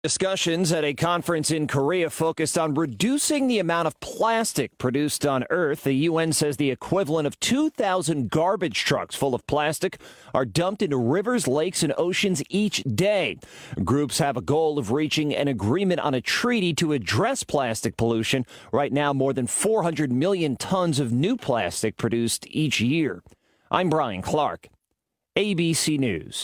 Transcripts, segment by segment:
Discussions at a conference in Korea focused on reducing the amount of plastic produced on Earth. The UN says the equivalent of 2,000 garbage trucks full of plastic are dumped into rivers, lakes, and oceans each day. Groups have a goal of reaching an agreement on a treaty to address plastic pollution. Right now, more than 400 million tons of new plastic produced each year. I'm Brian Clark, ABC News.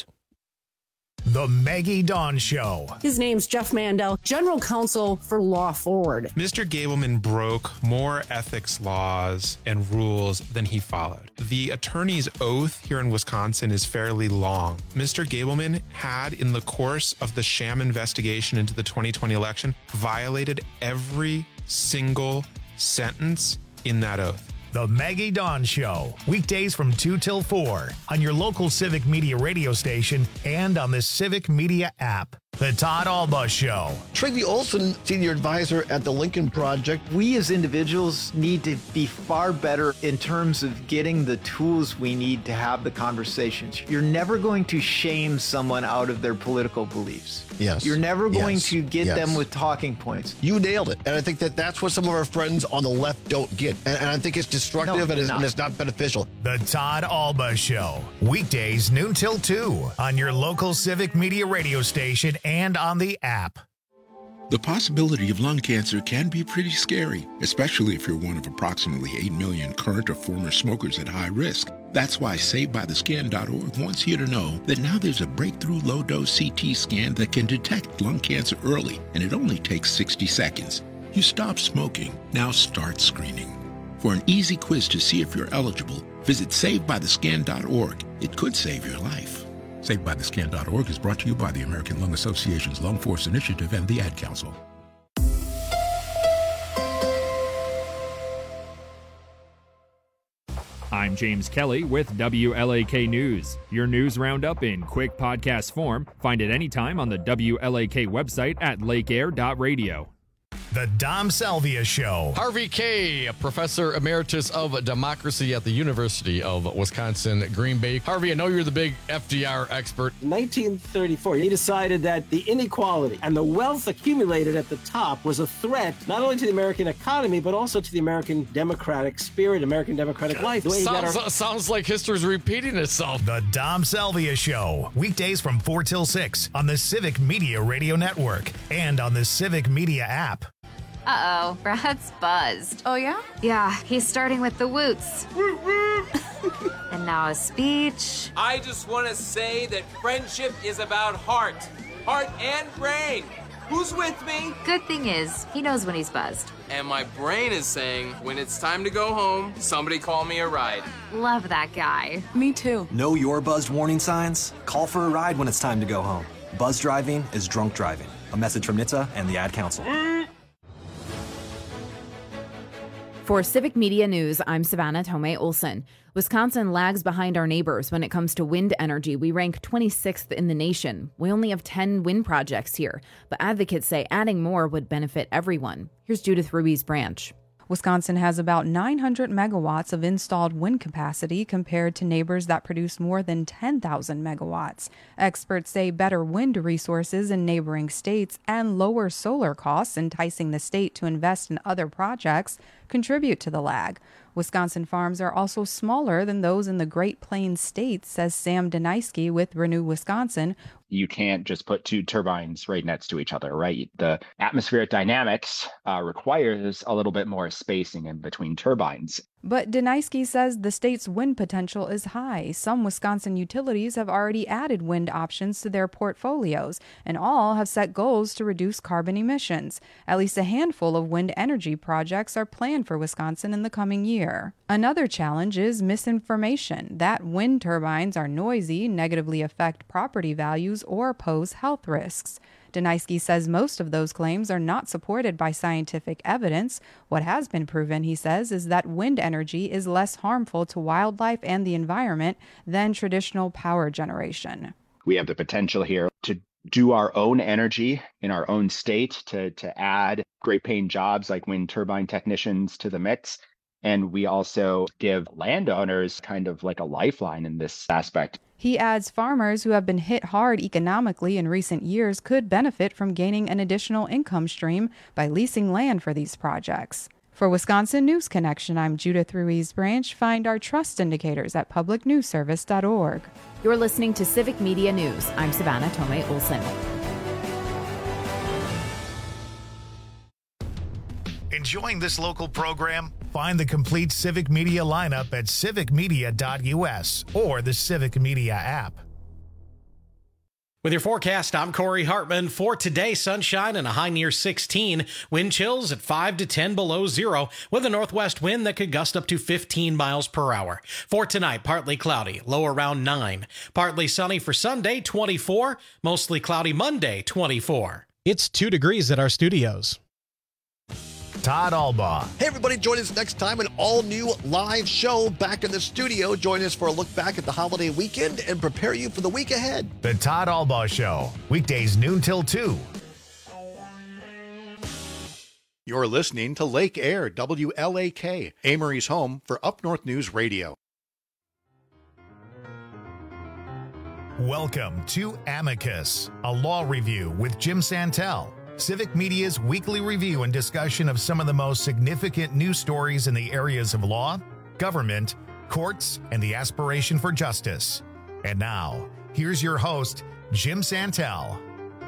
The Maggie Dawn Show. His name's Jeff Mandel, General Counsel for Law Forward. Mr. Gableman broke more ethics laws and rules than he followed. The attorney's oath here in Wisconsin is fairly long. Mr. Gableman had, in the course of the sham investigation into the 2020 election, violated every single sentence in that oath. The Maggie Dawn Show. Weekdays from 2 till 4 on your local Civic Media radio station and on the Civic Media app. The Todd Alba Show. Trygve Olson, senior advisor at the Lincoln Project. We as individuals need to be far better in terms of getting the tools we need to have the conversations. You're never going to shame someone out of their political beliefs. Yes. You're never going to get them with talking points. You nailed it. And I think that that's what some of our friends on the left don't get. And I think it's destructive and it's not beneficial. The Todd Alba Show. Weekdays noon till 2 on your local Civic Media radio station and on the app. The possibility of lung cancer can be pretty scary, especially if you're one of approximately 8 million current or former smokers at high risk. That's why SaveByTheScan.org wants you to know that now there's a breakthrough low-dose CT scan that can detect lung cancer early, and it only takes 60 seconds. You stop smoking, now start screening. For an easy quiz to see if you're eligible, visit SaveByTheScan.org. It could save your life. SaveByTheScan.org is brought to you by the American Lung Association's Lung Force Initiative and the Ad Council. I'm James Kelly with WLAK News. Your news roundup in quick podcast form. Find it anytime on the WLAK website at lakeair.radio. The Dom Salvia Show. Harvey Kaye, professor emeritus of democracy at the University of Wisconsin, Green Bay. Harvey, I know you're the big FDR expert. In 1934, he decided that the inequality and the wealth accumulated at the top was a threat not only to the American economy, but also to the American democratic spirit, American democratic life. Sounds like history's repeating itself. The Dom Salvia Show. Weekdays from 4 till 6 on the Civic Media Radio Network and on the Civic Media app. Uh-oh, Brad's buzzed. Oh, yeah? Yeah, he's starting with the woots. And now a speech. I just want to say that friendship is about heart and brain. Who's with me? Good thing is, he knows when he's buzzed. And my brain is saying, when it's time to go home, somebody call me a ride. Love that guy. Me too. Know your buzzed warning signs? Call for a ride when it's time to go home. Buzz driving is drunk driving. A message from NHTSA and the Ad Council. For Civic Media News, I'm Savannah Tomei Olson. Wisconsin lags behind our neighbors when it comes to wind energy. We rank 26th in the nation. We only have 10 wind projects here, but advocates say adding more would benefit everyone. Here's Judith Ruiz Branch. Wisconsin has about 900 megawatts of installed wind capacity compared to neighbors that produce more than 10,000 megawatts. Experts say better wind resources in neighboring states and lower solar costs, enticing the state to invest in other projects, contribute to the lag. Wisconsin farms are also smaller than those in the Great Plains states, says Sam Deniski with Renew Wisconsin. You can't just put two turbines right next to each other, right? The atmospheric dynamics requires a little bit more spacing in between turbines. But Deniski says the state's wind potential is high. Some Wisconsin utilities have already added wind options to their portfolios, and all have set goals to reduce carbon emissions. At least a handful of wind energy projects are planned for Wisconsin in the coming year. Another challenge is misinformation, that wind turbines are noisy, negatively affect property values, or pose health risks. Deniski says most of those claims are not supported by scientific evidence. What has been proven, he says, is that wind energy is less harmful to wildlife and the environment than traditional power generation. We have the potential here to do our own energy in our own state, to add great paying jobs like wind turbine technicians to the mix. And we also give landowners kind of like a lifeline in this aspect. He adds farmers who have been hit hard economically in recent years could benefit from gaining an additional income stream by leasing land for these projects. For Wisconsin News Connection, I'm Judith Ruiz Branch. Find our trust indicators at publicnewsservice.org. You're listening to Civic Media News. I'm Savannah Tomei Olson. Enjoying this local program? Find the complete Civic Media lineup at civicmedia.us or the Civic Media app. With your forecast, I'm Corey Hartman. For today, sunshine and a high near 16. Wind chills at 5 to 10 below zero with a northwest wind that could gust up to 15 miles per hour. For tonight, partly cloudy, low around 9. Partly sunny for Sunday, 24. Mostly cloudy Monday, 24. It's 2 degrees at our studios. Todd Albaugh. Hey, everybody, join us next time, an all-new live show back in the studio. Join us for a look back at the holiday weekend and prepare you for the week ahead. The Todd Albaugh Show, weekdays noon till 2. You're listening to Lake Air, WLAK, Amory's home for Up North News Radio. Welcome to Amicus, a law review with Jim Santel. Civic Media's weekly review and discussion of some of the most significant news stories in the areas of law, government, courts, and the aspiration for justice. And now, here's your host, Jim Santel.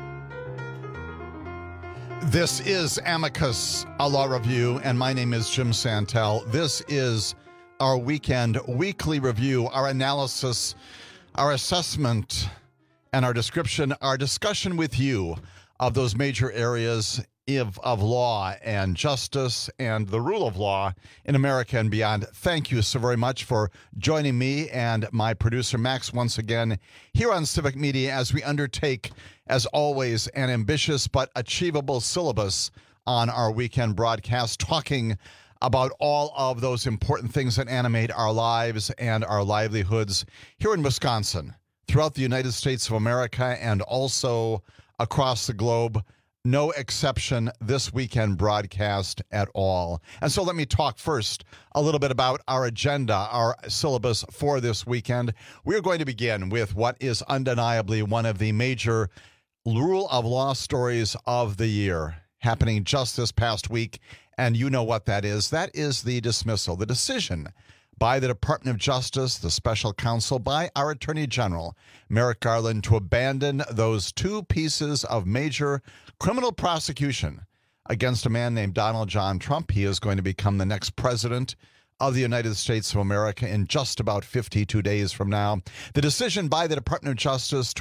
This is Amicus, a law review, and my name is Jim Santel. This is our weekend weekly review, our analysis, our assessment, and our description, our discussion with you of those major areas of law and justice and the rule of law in America and beyond. Thank you so very much for joining me and my producer, Max, once again here on Civic Media as we undertake, as always, an ambitious but achievable syllabus on our weekend broadcast, talking about all of those important things that animate our lives and our livelihoods here in Wisconsin, throughout the United States of America, and also across the globe. No exception this weekend broadcast at all. And so let me talk first a little bit about our agenda, our syllabus for this weekend. We're going to begin with what is undeniably one of the major rule of law stories of the year, happening just this past week. And you know what that is. That is the dismissal, the decision by the Department of Justice, the special counsel, by our Attorney General, Merrick Garland, to abandon those 2 pieces of major criminal prosecution against a man named Donald John Trump. He is going to become the next president of the United States of America in just about 52 days from now. The decision by the Department of Justice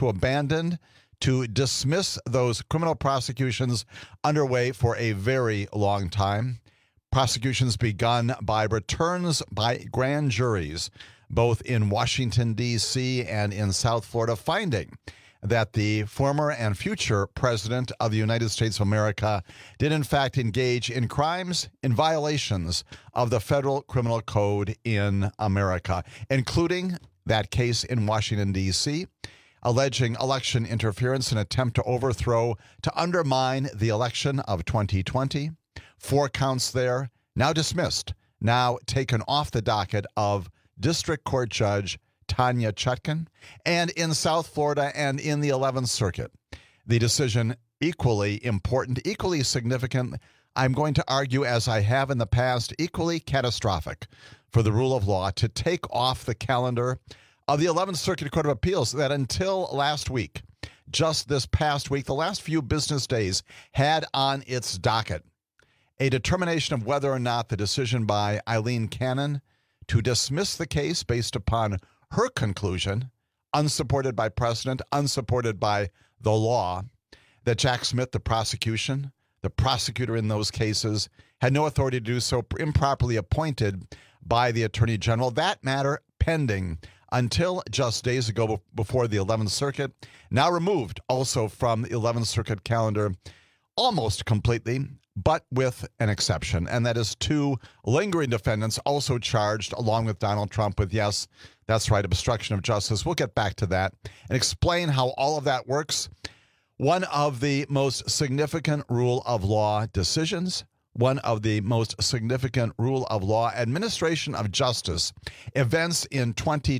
to dismiss those criminal prosecutions underway for a very long time. Prosecutions begun by returns by grand juries, both in Washington, D.C. and in South Florida, finding that the former and future president of the United States of America did, in fact, engage in crimes, in violations of the federal criminal code in America, including that case in Washington, D.C., alleging election interference, an attempt to overthrow, to undermine the election of 2020. 4 counts there, now dismissed, now taken off the docket of District Court Judge Tanya Chutkan. And in South Florida and in the 11th Circuit, the decision equally important, equally significant, I'm going to argue, as I have in the past, equally catastrophic for the rule of law, to take off the calendar of the 11th Circuit Court of Appeals that until last week, just this past week, the last few business days, had on its docket a determination of whether or not the decision by Eileen Cannon to dismiss the case based upon her conclusion, unsupported by precedent, unsupported by the law, that Jack Smith, the prosecutor in those cases, had no authority to do so, improperly appointed by the Attorney General. That matter pending until just days ago before the 11th Circuit, now removed also from the 11th Circuit calendar almost completely, but with an exception, and that is 2 lingering defendants also charged along with Donald Trump with, yes, that's right, obstruction of justice. We'll get back to that and explain how all of that works. One of the most significant rule of law decisions, one of the most significant rule of law, administration of justice events in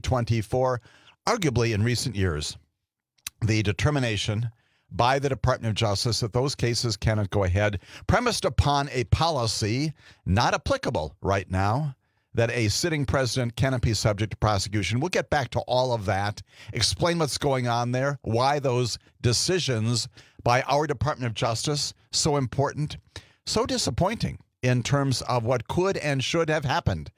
2024, arguably in recent years. The determination by the Department of Justice that those cases cannot go ahead, premised upon a policy not applicable right now, that a sitting president cannot be subject to prosecution. We'll get back to all of that, explain what's going on there, why those decisions by our Department of Justice so important, so disappointing in terms of what could and should have happened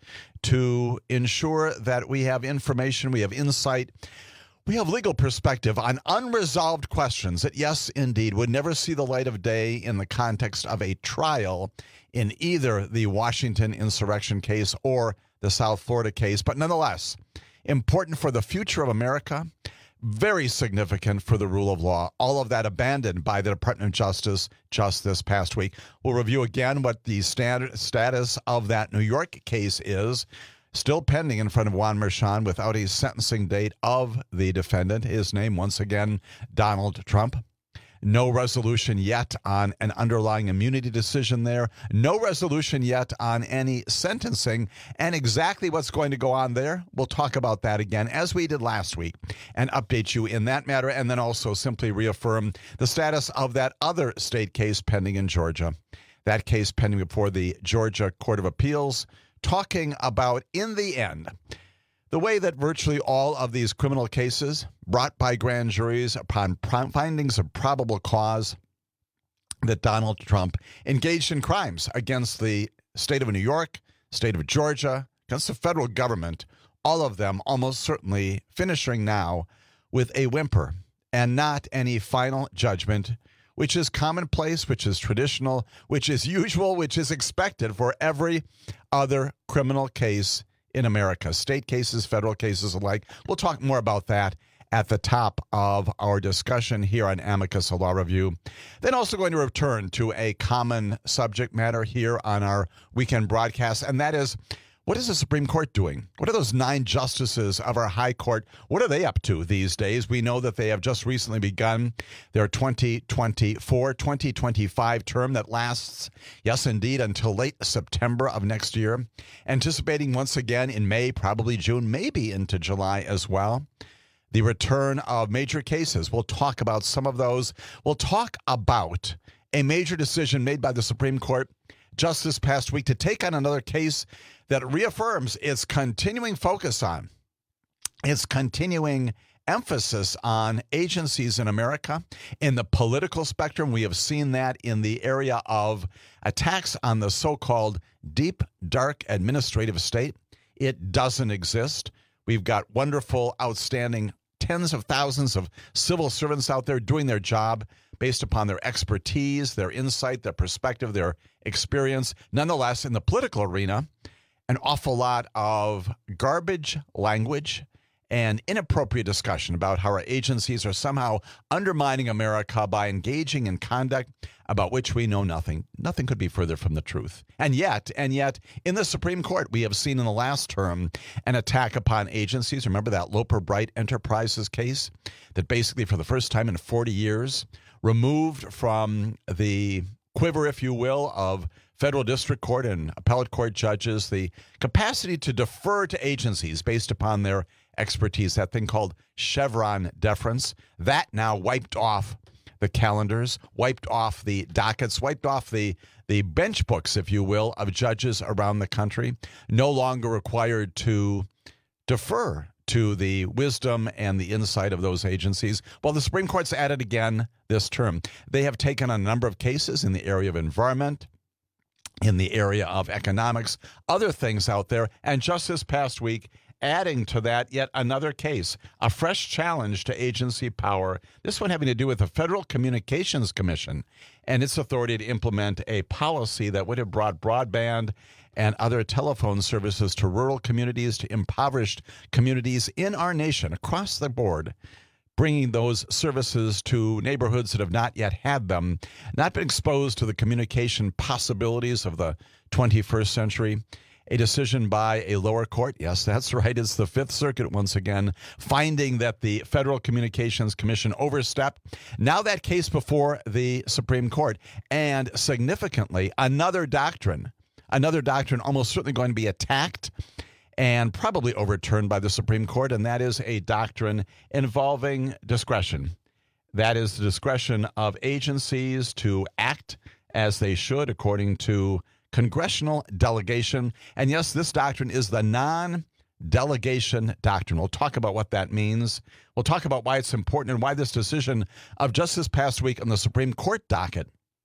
to ensure that we have information, we have insight, we have legal perspective on unresolved questions that, yes, indeed, would never see the light of day in the context of a trial in either the Washington insurrection case or the South Florida case, but nonetheless, important for the future of America, very significant for the rule of law. All of that abandoned by the Department of Justice just this past week. We'll review again what the status of that New York case is. Still pending in front of Juan Merchan without a sentencing date of the defendant. His name, once again, Donald Trump. No resolution yet on an underlying immunity decision there. No resolution yet on any sentencing. And exactly what's going to go on there, we'll talk about that again, as we did last week, and update you in that matter, and then also simply reaffirm the status of that other state case pending in Georgia. That case pending before the Georgia Court of Appeals, talking about, in the end, the way that virtually all of these criminal cases brought by grand juries upon findings of probable cause that Donald Trump engaged in crimes against the state of New York, state of Georgia, against the federal government, all of them almost certainly finishing now with a whimper and not any final judgment, which is commonplace, which is traditional, which is usual, which is expected for every other criminal case in America, state cases, federal cases alike. We'll talk more about that at the top of our discussion here on Amicus, a Law Review. Then also going to return to a common subject matter here on our weekend broadcast, and that is, what is the Supreme Court doing? What are those 9 justices of our high court? What are they up to these days? We know that they have just recently begun their 2024-2025 term that lasts, yes, indeed, until late September of next year. Anticipating once again in May, probably June, maybe into July as well. The return of major cases. We'll talk about some of those. We'll talk about a major decision made by the Supreme Court just this past week to take on another case that reaffirms its continuing focus on, its continuing emphasis on agencies in America. In the political spectrum, we have seen that in the area of attacks on the so-called deep, dark administrative state. It doesn't exist. We've got wonderful, outstanding tens of thousands of civil servants out there doing their job based upon their expertise, their insight, their perspective, their experience. Nonetheless, in the political arena, an awful lot of garbage language and inappropriate discussion about how our agencies are somehow undermining America by engaging in conduct about which we know nothing. Nothing could be further from the truth. And yet, in the Supreme Court, we have seen in the last term an attack upon agencies. Remember that Loper Bright Enterprises case that basically for the first time in 40 years removed from the quiver, if you will, of federal district court and appellate court judges the capacity to defer to agencies based upon their expertise, that thing called Chevron deference. That now wiped off the calendars, wiped off the dockets, wiped off the bench books, if you will, of judges around the country, no longer required to defer to the wisdom and the insight of those agencies. Well, the Supreme Court's at it again this term. They have taken on a number of cases in the area of environment, in the area of economics, other things out there, and just this past week, adding to that yet another case, a fresh challenge to agency power, this one having to do with the Federal Communications Commission and its authority to implement a policy that would have brought broadband and other telephone services to rural communities, to impoverished communities in our nation across the board, bringing those services to neighborhoods that have not yet had them, not been exposed to the communication possibilities of the 21st century. a decision by a lower court. Yes, that's right. It's the Fifth Circuit once again, finding that the Federal Communications Commission overstepped. Now that case before the Supreme Court. And significantly, another doctrine almost certainly going to be attacked and probably overturned by the Supreme Court, and that is a doctrine involving discretion. That is the discretion of agencies to act as they should according to congressional delegation. And yes, this doctrine is the non-delegation doctrine. We'll talk about what that means. We'll talk about why it's important and why this decision of just this past week on the Supreme Court docket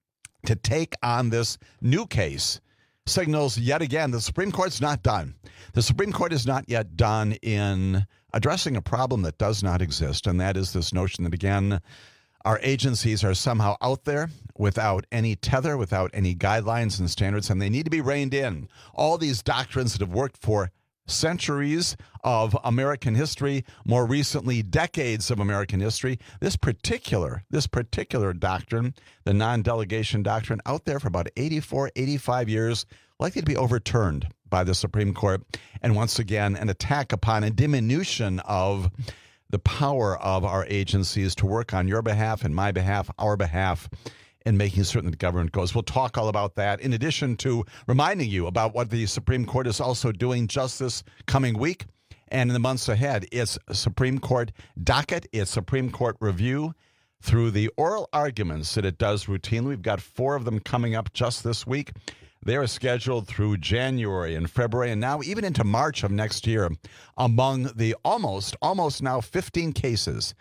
to take on this new case signals yet again the Supreme Court's not done. The Supreme Court is not yet done in addressing a problem that does not exist, and that is this notion that, again, our agencies are somehow out there without any tether, without any guidelines and standards, and they need to be reined in. All these doctrines that have worked for centuries of American history, more recently decades of American history, this particular doctrine, the non-delegation doctrine, out there for about 84, 85 years, likely to be overturned by the Supreme Court. And once again, an attack upon a diminution of the power of our agencies to work on your behalf and my behalf, our behalf, in making certain that government goes. We'll talk all about that, in addition to reminding you about what the Supreme Court is also doing just this coming week and in the months ahead. It's Supreme Court docket, it's Supreme Court review through the oral arguments that it does routinely. We've got 4 of them coming up just this week. They are scheduled through January and February and now even into March of next year among the almost now 15 cases,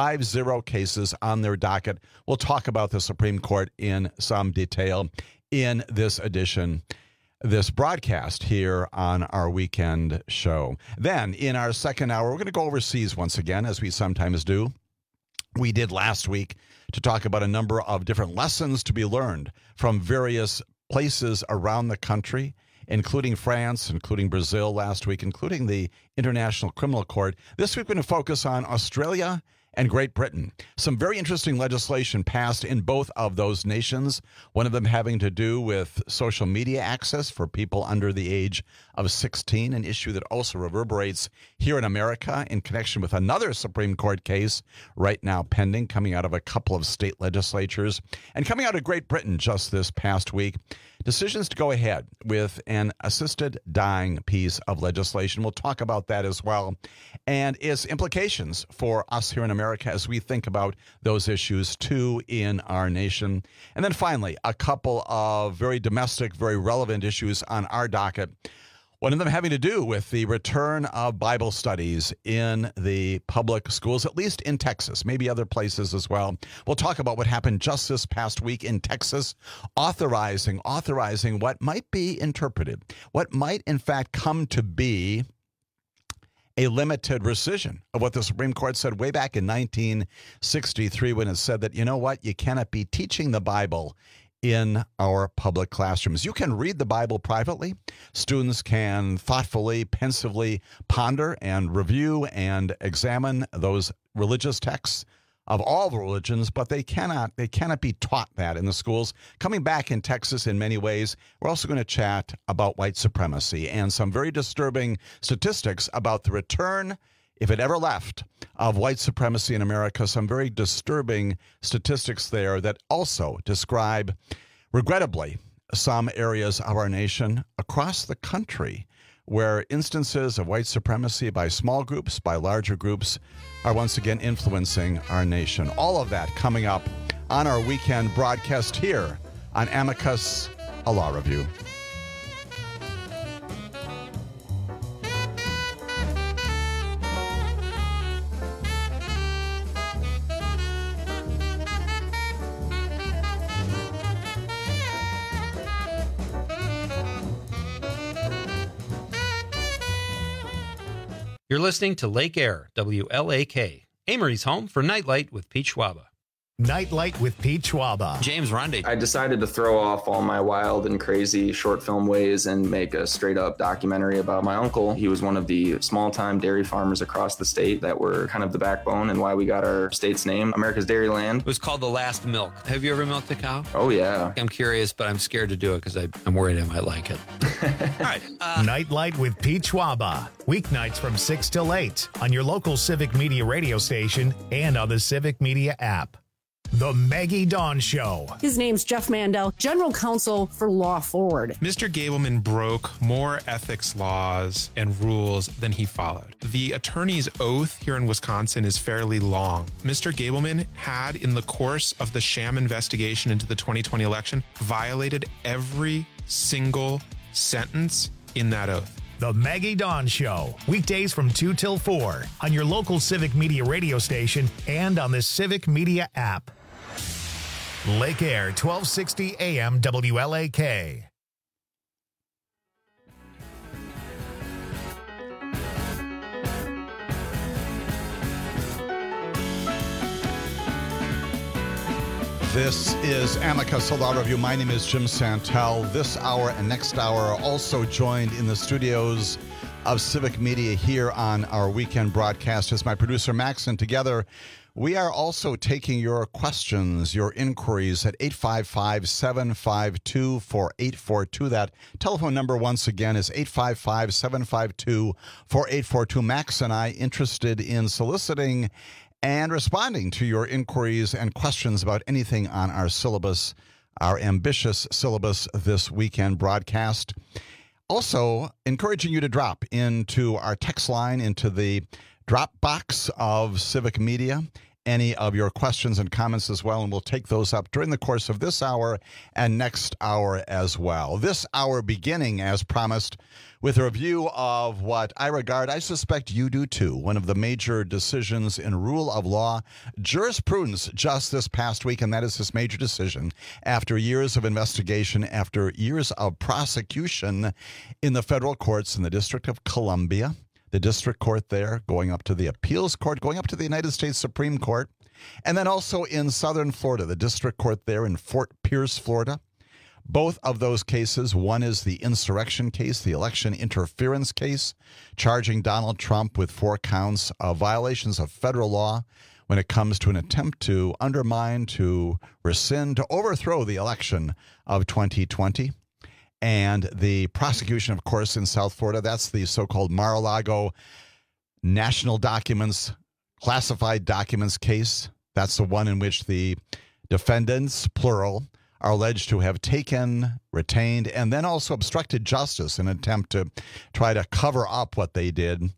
50 cases on their docket. We'll talk about the Supreme Court in some detail in this edition, this broadcast here on our weekend show. Then in our second hour, we're going to go overseas once again, as we sometimes do. We did last week to talk about a number of different lessons to be learned from various places around the country, including France, including Brazil last week, including the International Criminal Court. This week, we're going to focus on Australia and Great Britain. Some very interesting legislation passed in both of those nations, one of them having to do with social media access for people under the age of 16, an issue that also reverberates here in America in connection with another Supreme Court case right now pending, coming out of a couple of state legislatures. And coming out of Great Britain just this past week, decisions to go ahead with an assisted dying piece of legislation. We'll talk about that as well, and its implications for us here in America as we think about those issues too in our nation. And then finally, a couple of very domestic, very relevant issues on our docket. One of them having to do with the return of Bible studies in the public schools, at least in Texas, maybe other places as well. We'll talk about what happened just this past week in Texas, authorizing what might be interpreted, what might in fact come to be a limited rescission of what the Supreme Court said way back in 1963 when it said that, you know what, you cannot be teaching the Bible in our public classrooms. You can read the Bible privately. Students can thoughtfully, pensively ponder and review and examine those religious texts of all the religions, but they cannot be taught that in the schools. Coming back in Texas in many ways, we're also going to chat about white supremacy and some very disturbing statistics about the return, if it ever left, of white supremacy in America. Some very disturbing statistics there that also describe, regrettably, some areas of our nation across the country where instances of white supremacy by small groups, by larger groups, are once again influencing our nation. All of that coming up on our weekend broadcast here on Amicus, a Law Review. You're listening to Lake Air, WLAK, Amory's home for Nightlight with Pete Schwaba. Nightlight with Pete Schwaba. James Rundy. I decided to throw off all my wild and crazy short film ways and make a straight up documentary about my uncle. He was one of the small time dairy farmers across the state that were kind of the backbone and why we got our state's name, America's Dairyland. It was called The Last Milk. Have you ever milked a cow? Oh, yeah. I'm curious, but I'm scared to do it because I'm worried I might like it. All right. Nightlight with Pete Schwaba. Weeknights from 6 till 8 on your local Civic Media radio station and on the Civic Media app. The Maggie Dawn Show. His name's Jeff Mandel, General Counsel for Law Forward. Mr. Gableman broke more ethics laws and rules than he followed. The attorney's oath here in Wisconsin is fairly long. Mr. Gableman had, in the course of the sham investigation into the 2020 election, violated every single sentence in that oath. The Maggie Dawn Show. Weekdays from 2 till 4 on your local Civic Media radio station and on the Civic Media app. Lake Air, 1260 AM WLAK. This is Amicus Law Review. My name is Jim Santel. This hour and next hour are also joined in the studios of Civic Media here on our weekend broadcast is my producer Max, and together we are also taking your questions, your inquiries at 855-752-4842. That telephone number once again is 855-752-4842. Max and I interested in soliciting and responding to your inquiries and questions about anything on our syllabus, our ambitious syllabus this weekend broadcast. Also, encouraging you to drop into our text line, into the drop box of Civic Media, any of your questions and comments as well, and we'll take those up during the course of this hour and next hour as well. This hour beginning, as promised, with a review of what I regard, I suspect you do too, one of the major decisions in rule of law jurisprudence just this past week, and that is this major decision after years of investigation, after years of prosecution in the federal courts in the District of Columbia, the district court there, going up to the appeals court, going up to the United States Supreme Court, and then also in southern Florida, the district court there in Fort Pierce, Florida. Both of those cases, one is the insurrection case, the election interference case, charging Donald Trump with 4 counts of violations of federal law when it comes to an attempt to undermine, to rescind, to overthrow the election of 2020. And the prosecution, of course, in South Florida, that's the so-called Mar-a-Lago national documents, classified documents case. That's the one in which the defendants, plural, are alleged to have taken, retained, and then also obstructed justice in an attempt to try to cover up what they did.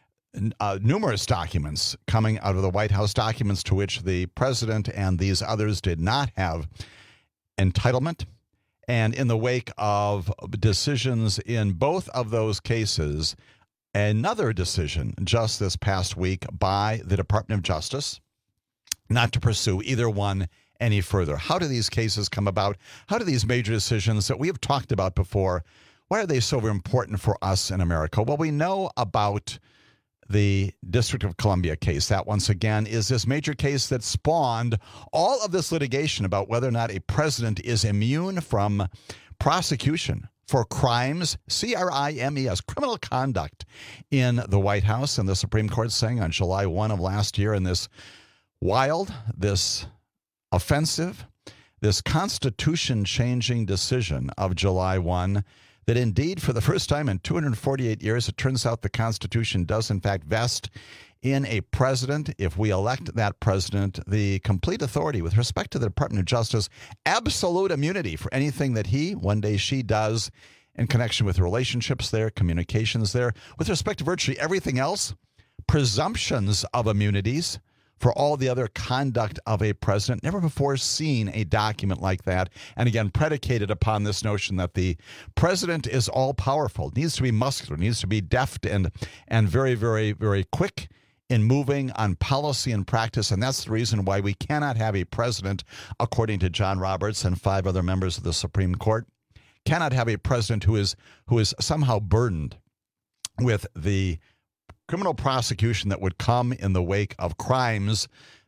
Numerous documents coming out of the White House, documents to which the president and these others did not have entitlement. And in the wake of decisions in both of those cases, another decision just this past week by the Department of Justice not to pursue either one any further. How do these cases come about? How do these major decisions that we have talked about before, why are they so important for us in America? Well, we know about the District of Columbia case. That, once again, is this major case that spawned all of this litigation about whether or not a president is immune from prosecution for crimes, C-R-I-M-E-S, criminal conduct in the White House. And the Supreme Court saying on July 1 of last year in this wild, this offensive, this constitution-changing decision of July 1, that indeed, for the first time in 248 years, it turns out the Constitution does, in fact, vest in a president, if we elect that president, the complete authority with respect to the Department of Justice, absolute immunity for anything that he, one day she, does in connection with relationships there, communications there. With respect to virtually everything else, presumptions of immunities for all the other conduct of a president. Never before seen a document like that. And again, predicated upon this notion that the president is all-powerful, needs to be muscular, needs to be deft and very, very, very quick in moving on policy and practice. And that's the reason why we cannot have a president, according to John Roberts and 5 other members of the Supreme Court, cannot have a president who is somehow burdened with the criminal prosecution that would come in the wake of crimes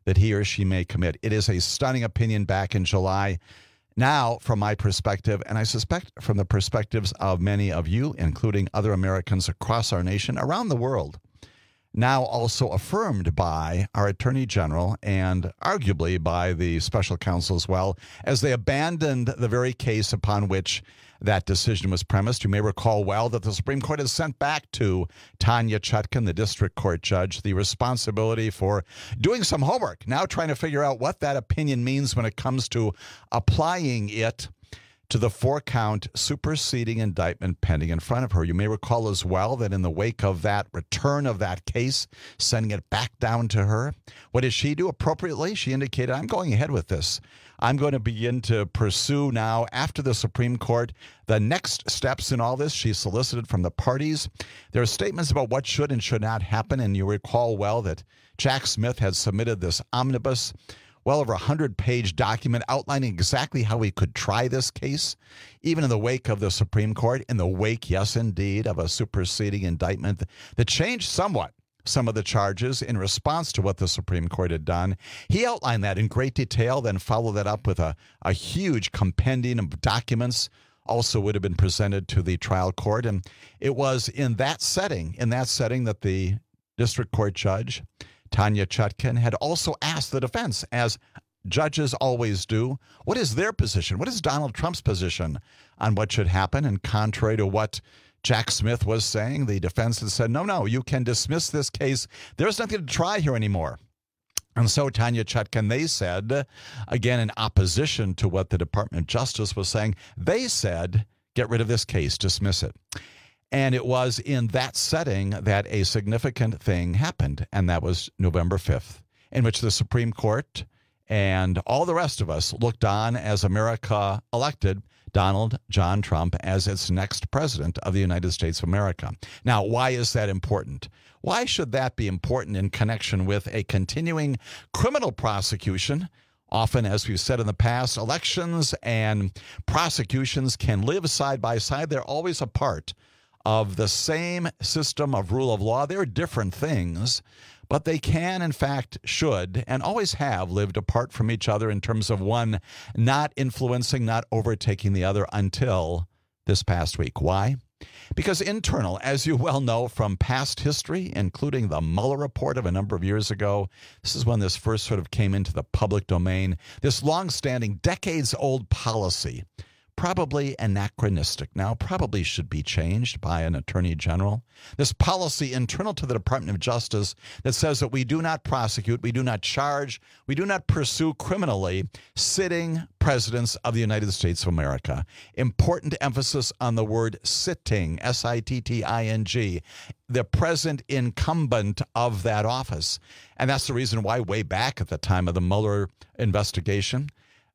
that he or she may commit. It is a stunning opinion back in July. Now, from my perspective, and I suspect from the perspectives of many of you, including other Americans across our nation, around the world, now also affirmed by our Attorney General and arguably by the special counsel as well, as they abandoned the very case upon which that decision was premised. You may recall well that the Supreme Court has sent back to Tanya Chutkan, the district court judge, the responsibility for doing some homework, now trying to figure out what that opinion means when it comes to applying it to the 4-count superseding indictment pending in front of her. You may recall as well that in the wake of that return of that case, sending it back down to her, what did she do appropriately? She indicated, I'm going ahead with this. I'm going to begin to pursue now, after the Supreme Court, the next steps in all this. She solicited from the parties. There are statements about what should and should not happen, and you recall well that Jack Smith had submitted this omnibus, well over 100-page document outlining exactly how he could try this case, even in the wake of the Supreme Court, in the wake, yes, indeed, of a superseding indictment that changed somewhat some of the charges in response to what the Supreme Court had done. He outlined that in great detail, then followed that up with a huge compendium of documents, also would have been presented to the trial court. And it was in that setting that the district court judge, Tanya Chutkan, had also asked the defense, as judges always do, what is their position? What is Donald Trump's position on what should happen? And contrary to what Jack Smith was saying, the defense had said, no, you can dismiss this case. There's nothing to try here anymore. And so Tanya Chutkan, they said, again, in opposition to what the Department of Justice was saying, they said, get rid of this case, dismiss it. And it was in that setting that a significant thing happened, and that was November 5th, in which the Supreme Court and all the rest of us looked on as America elected Donald John Trump as its next president of the United States of America. Now, why is that important? Why should that be important in connection with a continuing criminal prosecution? Often, as we've said in the past, elections and prosecutions can live side by side. They're always a part of the same system of rule of law. They're different things, but they can, in fact, should, and always have lived apart from each other in terms of one not influencing, not overtaking the other until this past week. Why? Because internal, as you well know from past history, including the Mueller report of a number of years ago, this is when this first sort of came into the public domain, this longstanding, decades-old policy, probably anachronistic now, probably should be changed by an attorney general. This policy internal to the Department of Justice that says that we do not prosecute, we do not charge, we do not pursue criminally sitting presidents of the United States of America. Important emphasis on the word sitting, S-I-T-T-I-N-G, the present incumbent of that office. And that's the reason why way back at the time of the Mueller investigation,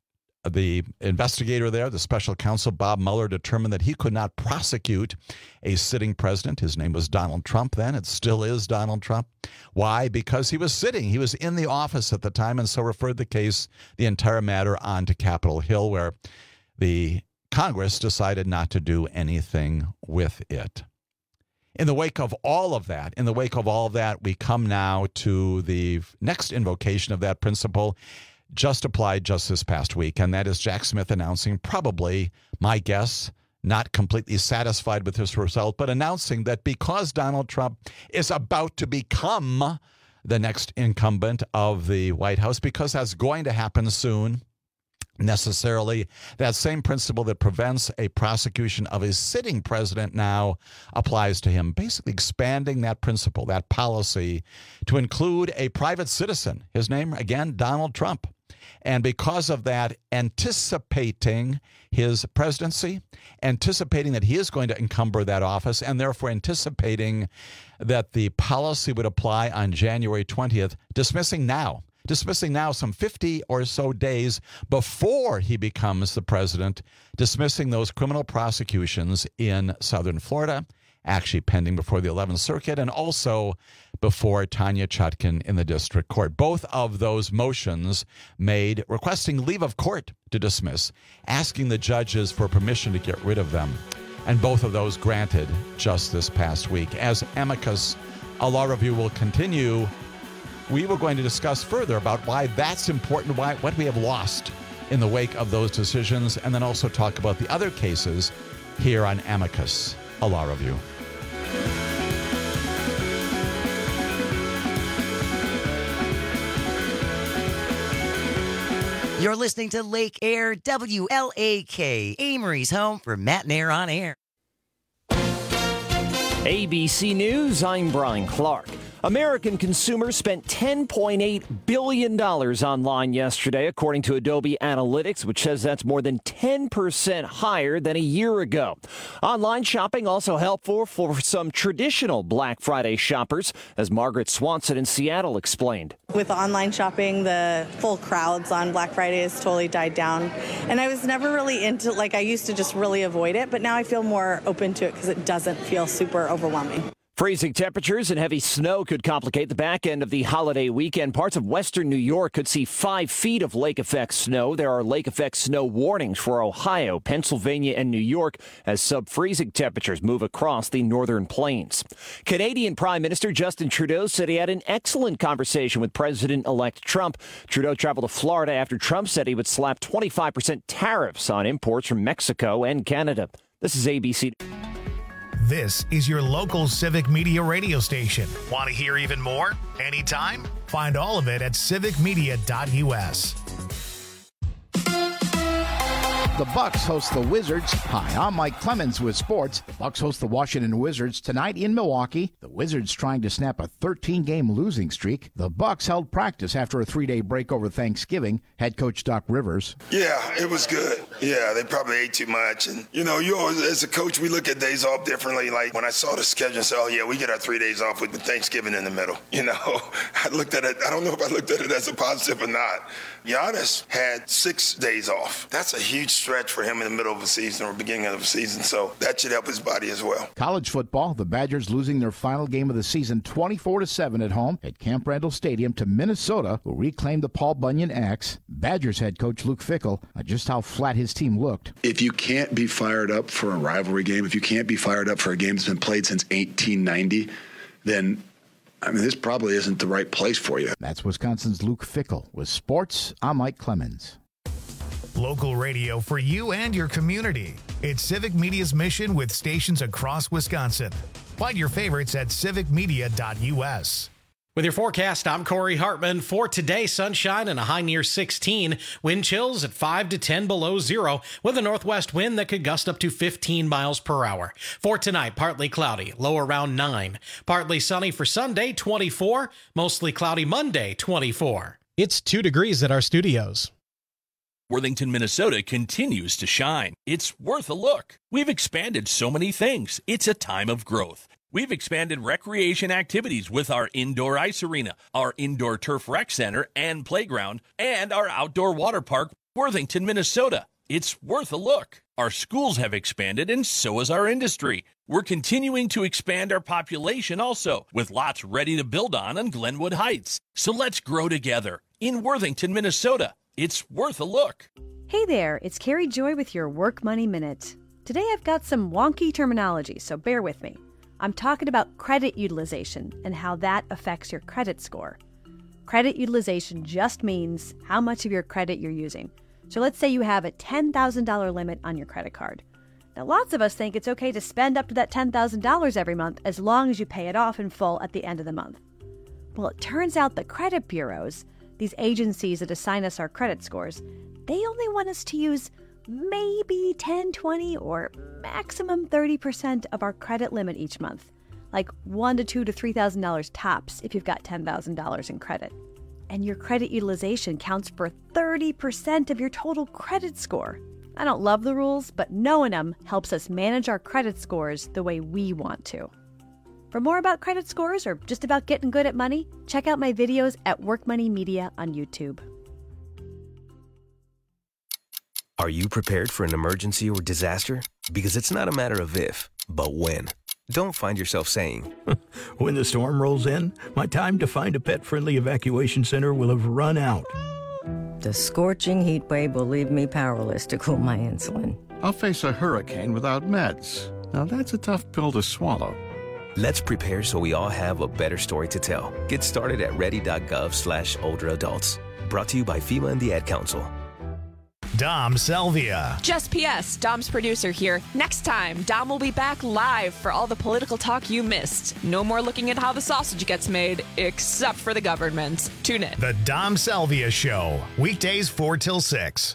the investigator there, the special counsel, Bob Mueller, determined that he could not prosecute a sitting president. His name was Donald Trump then. It still is Donald Trump. Why? Because he was sitting. He was in the office at the time, and so referred the case, the entire matter, on to Capitol Hill, where the Congress decided not to do anything with it. In the wake of all of that, we come now to the next invocation of that principle, just applied just this past week, and that is Jack Smith announcing, probably, my guess, not completely satisfied with this result, but announcing that because Donald Trump is about to become the next incumbent of the White House, because that's going to happen soon, necessarily, that same principle that prevents a prosecution of a sitting president now applies to him, basically expanding that principle, that policy, to include a private citizen. His name, again, Donald Trump. And because of that, anticipating his presidency, anticipating that he is going to encumber that office, and therefore anticipating that the policy would apply on January 20th, dismissing now some 50 or so days before he becomes the president, dismissing those criminal prosecutions in southern Florida, actually pending before the 11th Circuit, and also before Tanya Chutkan in the district court. Both of those motions made requesting leave of court to dismiss, asking the judges for permission to get rid of them. And both of those granted just this past week. As amicus, a law review will continue we were going to discuss further about why that's important, what we have lost in the wake of those decisions, and then also talk about the other cases here on Amicus, a law review. You're listening to Lake Air, WLAK, Amory's home for Matt and Air on Air. ABC News, I'm Brian Clark. American consumers spent $10.8 billion online yesterday, according to Adobe Analytics, which says that's more than 10% higher than a year ago. Online shopping also helpful for some traditional Black Friday shoppers, as Margaret Swanson in Seattle explained. With online shopping, the full crowds on Black Friday has totally died down. And I was never really into, I used to just really avoid it, but now I feel more open to it because it doesn't feel super overwhelming. Freezing temperatures and heavy snow could complicate the back end of the holiday weekend. Parts of western New York could see 5 feet of lake effect snow. There are lake effect snow warnings for Ohio, Pennsylvania, and New York as sub-freezing temperatures move across the northern plains. Canadian Prime Minister Justin Trudeau said he had an excellent conversation with President-elect Trump. Trudeau traveled to Florida after Trump said he would slap 25% tariffs on imports from Mexico and Canada. This is ABC. This is your local Civic Media radio station. Want to hear even more? Anytime? Find all of it at civicmedia.us. The Bucks host the Wizards. Hi, I'm Mike Clemens with sports. The Bucks host the Washington Wizards tonight in Milwaukee. The Wizards trying to snap a 13-game losing streak. The Bucks held practice after a 3-day break over Thanksgiving. Head coach Doc Rivers. Yeah, it was good. Yeah, they probably ate too much. And, you always, as a coach, we look at days off differently. Like when I saw the schedule and said, oh, yeah, we get our 3 days off with Thanksgiving in the middle. I looked at it. I don't know if I looked at it as a positive or not. Giannis had 6 days off. That's a huge stretch for him in the middle of the season or beginning of the season, so that should help his body as well. College football, the Badgers losing their final game of the season 24-7 at home at Camp Randall Stadium to Minnesota, who reclaimed the Paul Bunyan Axe. Badgers head coach Luke Fickell on just how flat his team looked. If you can't be fired up for a rivalry game, if you can't be fired up for a game that's been played since 1890, then this probably isn't the right place for you. That's Wisconsin's Luke Fickell. With sports, I'm Mike Clemens. Local radio for you and your community. It's Civic Media's mission with stations across Wisconsin. Find your favorites at civicmedia.us. With your forecast, I'm Corey Hartman. For today, sunshine and a high near 16. Wind chills at 5 to 10 below zero with a northwest wind that could gust up to 15 miles per hour. For tonight, partly cloudy, low around 9. Partly sunny for Sunday, 24. Mostly cloudy Monday, 24. It's 2 degrees at our studios. Worthington, Minnesota continues to shine. It's worth a look. We've expanded so many things. It's a time of growth. We've expanded recreation activities with our indoor ice arena, our indoor turf rec center and playground, and our outdoor water park, Worthington, Minnesota. It's worth a look. Our schools have expanded, and so has our industry. We're continuing to expand our population also, with lots ready to build on Glenwood Heights. So let's grow together in Worthington, Minnesota. It's worth a look. Hey there, it's Carrie Joy with your Work Money Minute. Today I've got some wonky terminology, so bear with me. I'm talking about credit utilization and how that affects your credit score. Credit utilization just means how much of your credit you're using. So let's say you have a $10,000 limit on your credit card. Now lots of us think it's okay to spend up to that $10,000 every month as long as you pay it off in full at the end of the month. Well, it turns out the credit bureaus, these agencies that assign us our credit scores, they only want us to use maybe 10, 20, or maximum 30% of our credit limit each month, like $1,000 to $2,000 to $3,000 tops if you've got $10,000 in credit. And your credit utilization counts for 30% of your total credit score. I don't love the rules, but knowing them helps us manage our credit scores the way we want to. For more about credit scores or just about getting good at money, check out my videos at Work Money Media on YouTube. Are you prepared for an emergency or disaster? Because it's not a matter of if, but when. Don't find yourself saying, when the storm rolls in, my time to find a pet-friendly evacuation center will have run out. The scorching heat wave will leave me powerless to cool my insulin. I'll face a hurricane without meds. Now that's a tough pill to swallow. Let's prepare so we all have a better story to tell. Get started at ready.gov/older adults. Brought to you by FEMA and the Ad Council. Dom Salvia. Just P.S. Dom's producer here. Next time, Dom will be back live for all the political talk you missed. No more looking at how the sausage gets made, except for the government. Tune in. The Dom Salvia Show. Weekdays 4 till 6.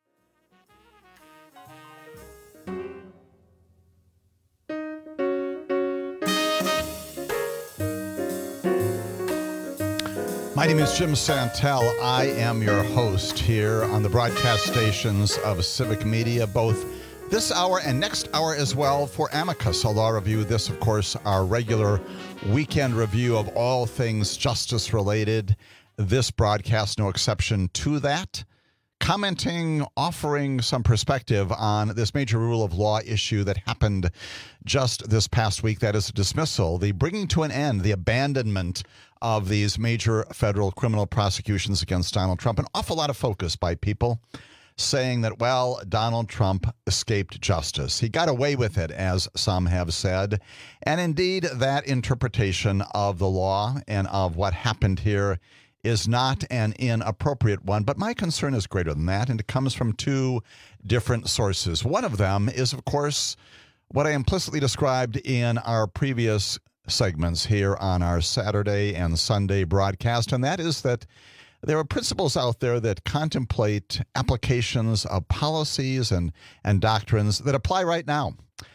My name is Jim Santel. I am your host here on the broadcast stations of Civic Media, both this hour and next hour as well for Amicus, a law review. This, of course, our regular weekend review of all things justice-related. This broadcast, no exception to that. Commenting, offering some perspective on this major rule of law issue that happened just this past week. That is a dismissal, the bringing to an end, the abandonment of these major federal criminal prosecutions against Donald Trump. An awful lot of focus by people saying that, well, Donald Trump escaped justice. He got away with it, as some have said. And indeed, that interpretation of the law and of what happened here is not an inappropriate one. But my concern is greater than that, and it comes from two different sources. One of them is, of course, what I implicitly described in our previous segments here on our Saturday and Sunday broadcast, and that is that there are principles out there that contemplate applications of policies and doctrines that apply right now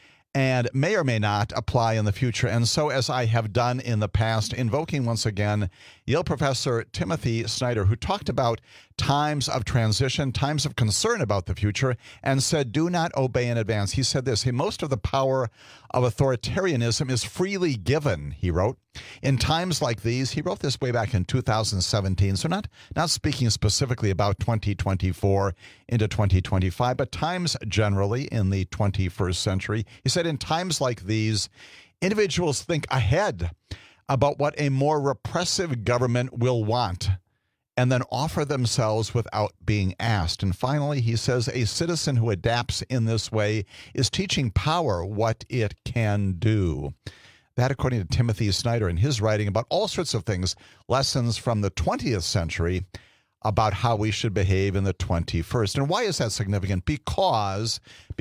and may or may not apply in the future. And so, as I have done in the past, invoking once again Yale professor Timothy Snyder, who talked about times of transition, times of concern about the future, and said, do not obey in advance. He said this: most of the power of authoritarianism is freely given, he wrote. In times like these, he wrote this way back in 2017, so not speaking specifically about 2024 into 2025, but times generally in the 21st century. He said, in times like these, individuals think ahead about what a more repressive government will want and then offer themselves without being asked. And finally, he says, a citizen who adapts in this way is teaching power what it can do. That, according to Timothy Snyder in his writing about all sorts of things, lessons from the 20th century about how we should behave in the 21st. And why is that significant? Because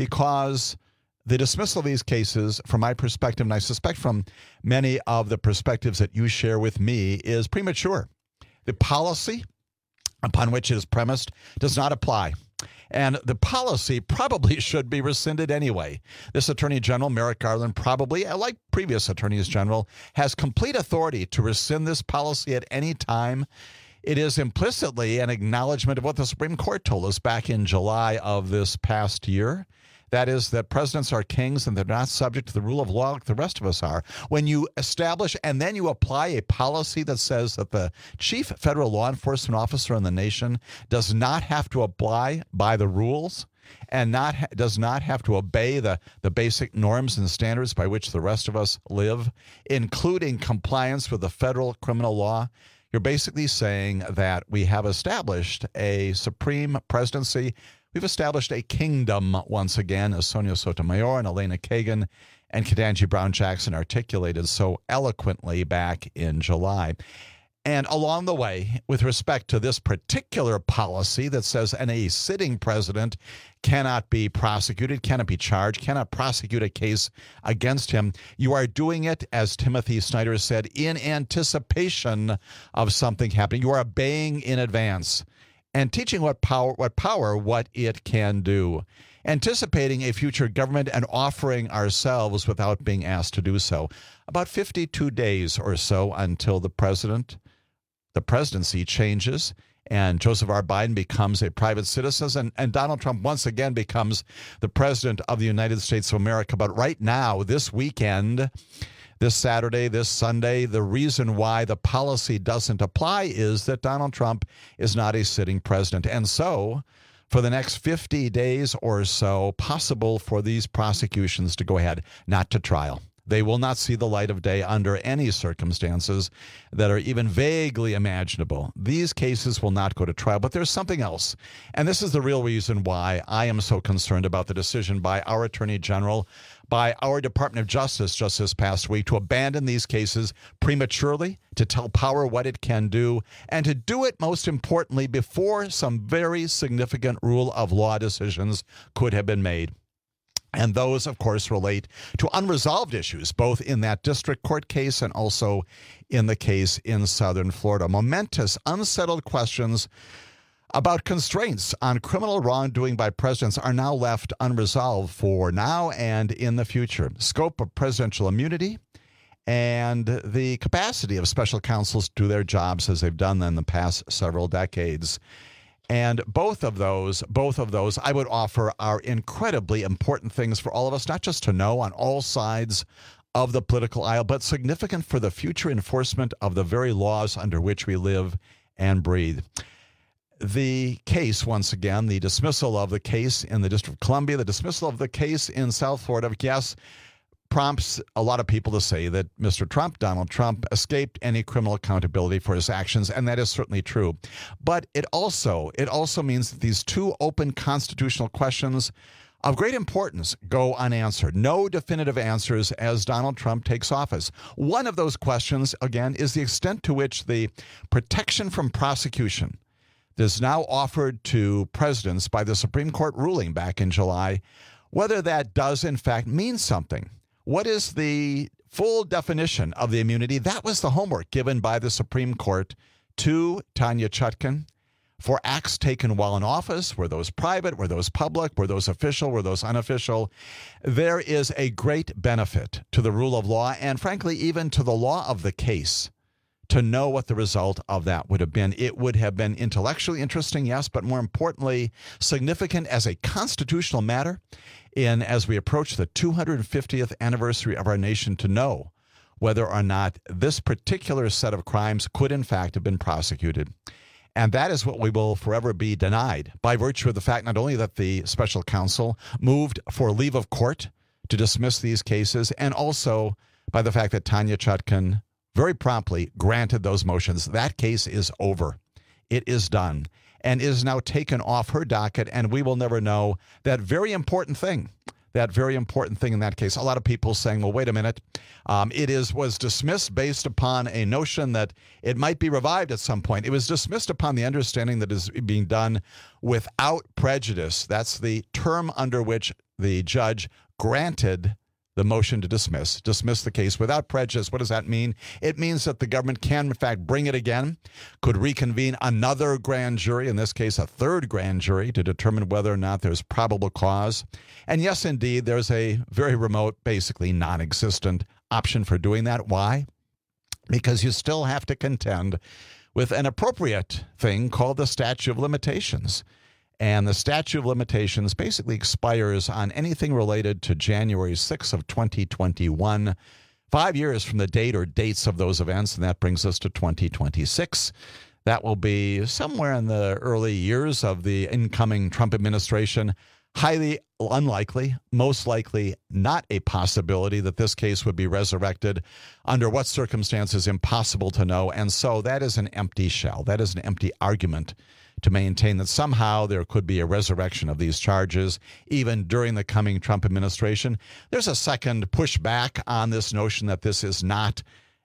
the dismissal of these cases, from my perspective, and I suspect from many of the perspectives that you share with me, is premature. The policy upon which it is premised does not apply. And the policy probably should be rescinded anyway. This Attorney General, Merrick Garland, probably, like previous Attorneys General, has complete authority to rescind this policy at any time. It is implicitly an acknowledgement of what the Supreme Court told us back in July of this past year. That is, that presidents are kings and they're not subject to the rule of law like the rest of us are. When you establish and then you apply a policy that says that the chief federal law enforcement officer in the nation does not have to apply by the rules and does not have to obey the basic norms and standards by which the rest of us live, including compliance with the federal criminal law, you're basically saying that we have established a supreme presidency. We've established a kingdom once again, as Sonia Sotomayor and Elena Kagan and Ketanji Brown Jackson articulated so eloquently back in July. And along the way, with respect to this particular policy that says a sitting president cannot be prosecuted, cannot be charged, cannot prosecute a case against him, you are doing it, as Timothy Snyder said, in anticipation of something happening. You are obeying in advance and teaching what it can do, anticipating a future government and offering ourselves without being asked to do so. About 52 days or so until the presidency changes and Joseph R. Biden becomes a private citizen and Donald Trump once again becomes the president of the United States of America. But right now, this weekend, this Saturday, this Sunday, the reason why the policy doesn't apply is that Donald Trump is not a sitting president. And so, for the next 50 days or so, possible for these prosecutions to go ahead, not to trial. They will not see the light of day under any circumstances that are even vaguely imaginable. These cases will not go to trial, but there's something else. And this is the real reason why I am so concerned about the decision by our Attorney General, by our Department of Justice just this past week, to abandon these cases prematurely, to tell power what it can do, and to do it, most importantly, before some very significant rule of law decisions could have been made. And those, of course, relate to unresolved issues, both in that district court case and also in the case in southern Florida. Momentous, unsettled questions about constraints on criminal wrongdoing by presidents are now left unresolved for now and in the future. Scope of presidential immunity and the capacity of special counsels to do their jobs as they've done in the past several decades. And both of those, I would offer, are incredibly important things for all of us, not just to know on all sides of the political aisle, but significant for the future enforcement of the very laws under which we live and breathe. The case, once again, the dismissal of the case in the District of Columbia, the dismissal of the case in South Florida, yes, prompts a lot of people to say that Mr. Trump, Donald Trump, escaped any criminal accountability for his actions, and that is certainly true. But it also means that these two open constitutional questions of great importance go unanswered. No definitive answers as Donald Trump takes office. One of those questions, again, is the extent to which the protection from prosecution that is now offered to presidents by the Supreme Court ruling back in July, whether that does in fact mean something. What is the full definition of the immunity? That was the homework given by the Supreme Court to Tanya Chutkan for acts taken while in office. Were those private? Were those public? Were those official? Were those unofficial? There is a great benefit to the rule of law and, frankly, even to the law of the case to know what the result of that would have been. It would have been intellectually interesting, yes, but more importantly, significant as a constitutional matter as we approach the 250th anniversary of our nation, to know whether or not this particular set of crimes could in fact have been prosecuted. And that is what we will forever be denied by virtue of the fact not only that the special counsel moved for leave of court to dismiss these cases, and also by the fact that Tanya Chutkan very promptly granted those motions. That case is over. It is done and is now taken off her docket, and we will never know that very important thing in that case. A lot of people saying, well, wait a minute, was dismissed based upon a notion that it might be revived at some point. It was dismissed upon the understanding that it is being done without prejudice. That's the term under which the judge granted the motion to dismiss the case without prejudice. What does that mean? It means that the government can, in fact, bring it again, could reconvene another grand jury, in this case, a third grand jury, to determine whether or not there's probable cause. And yes, indeed, there's a very remote, basically non-existent option for doing that. Why? Because you still have to contend with an appropriate thing called the statute of limitations. And the statute of limitations basically expires on anything related to January 6th of 2021, 5 years from the date or dates of those events, and that brings us to 2026. That will be somewhere in the early years of the incoming Trump administration. Highly unlikely, most likely not a possibility that this case would be resurrected. Under what circumstances, impossible to know. And so that is an empty shell. That is an empty argument to maintain that somehow there could be a resurrection of these charges even during the coming Trump administration. There's a second pushback on this notion that this is not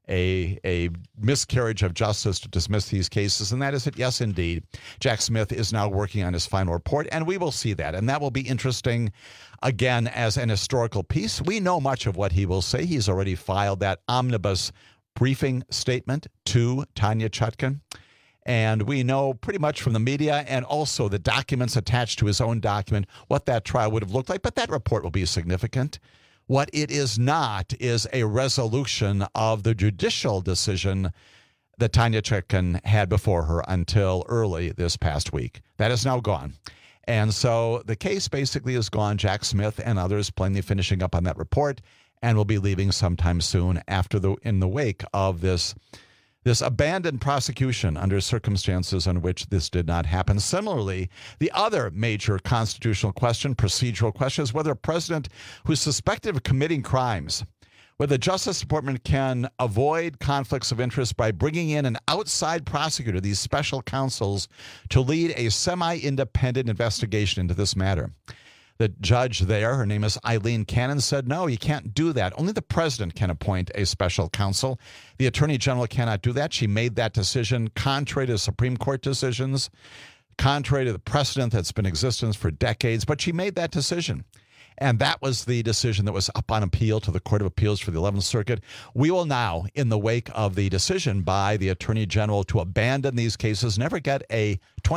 a miscarriage of justice to dismiss these cases, and that is that, yes, indeed, Jack Smith is now working on his final report, and we will see that. And that will be interesting, again, as an historical piece. We know much of what he will say. He's already filed that omnibus briefing statement to Tanya Chutkan. And we know pretty much from the media and also the documents attached to his own document what that trial would have looked like. But that report will be significant. What it is not is a resolution of the judicial decision that Tanya Chutkan had before her until early this past week. That is now gone. And so the case basically is gone. Jack Smith and others plainly finishing up on that report and will be leaving sometime soon in the wake of this abandoned prosecution under circumstances in which this did not happen. Similarly, the other major constitutional question, procedural question, is whether a president who's suspected of committing crimes where the Justice Department can avoid conflicts of interest by bringing in an outside prosecutor, these special counsels, to lead a semi-independent investigation into this matter. The judge there, her name is Eileen Cannon, said, no, you can't do that. Only the president can appoint a special counsel. The attorney general cannot do that. She made that decision contrary to Supreme Court decisions, contrary to the precedent that's been in existence for decades, but she made that decision. And that was the decision that was up on appeal to the Court of Appeals for the 11th Circuit. We will now, in the wake of the decision by the Attorney General to abandon these cases, never get a